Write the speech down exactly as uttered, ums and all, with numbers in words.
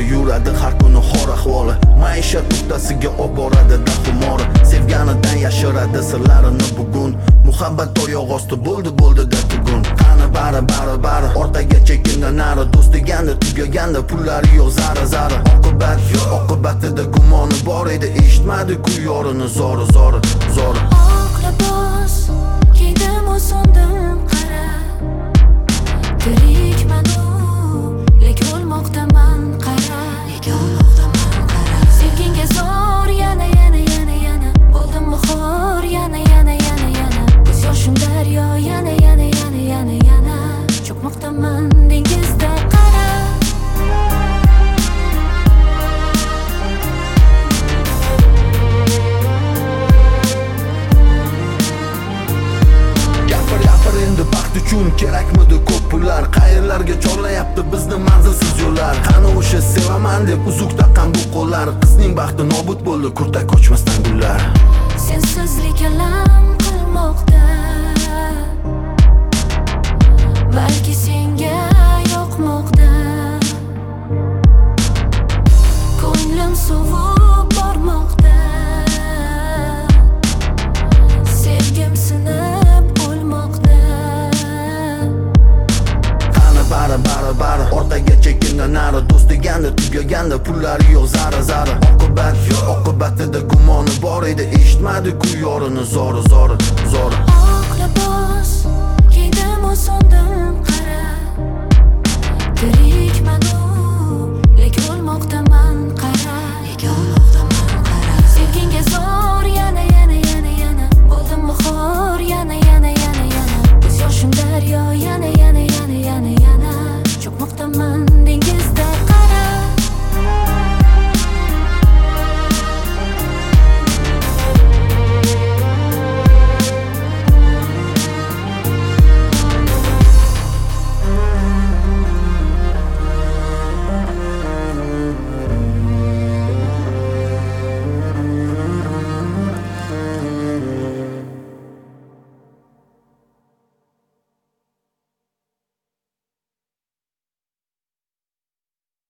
yuradi har kuni xor ahvoli. Maishat nuqtasiga olib boradi dahumori. Sevganidan yashiradi sirlarini bugun. Muhabbat oyoq osti bo'ldi bo'ldi da tugun. Qani bari bari bari ortaga chekingan nari. Do'st deganda tugaganda pullari yo'q zara zara. Oqibat yo'q, oqibatida gumoni bor edi. Eshitmadi-ku yorini zori zori zori. Oq libos kiydim u so'ndim qara. Tirikman u lek o'lmoqdaman qara. Lek o'lmoqdaman qara. Sevginga zor yana yana yana yana. Bo'ldim muxor yana yana yana yana. Ko'z yoshim daryo yana yana yana yana yana. Cho'kmoqdaman dengizda qara. Uchun kerakmidi ko'p pullar? Qayerlarga chorlayapti bizni manzilsiz yo'llar? Qani o'sha sevaman deb uzuk taqqan bu qo'llar? Qizning baxti nobud bo'ldi kurtak ko'chmasdan gullar. Sensizlik alam qilmoqda, balki senga yoqmoqda. Ko'nglim sovib bormoqda, sevgim sinib o'lmoqda. Bari bari bari ortaga chekingan nari. Do'st deganda tugaganda pullari yo'q zara zara. Oqibat yo'q, oqibatida gumoni bor edi. Eshitmadi-ku yorini zori zori zori.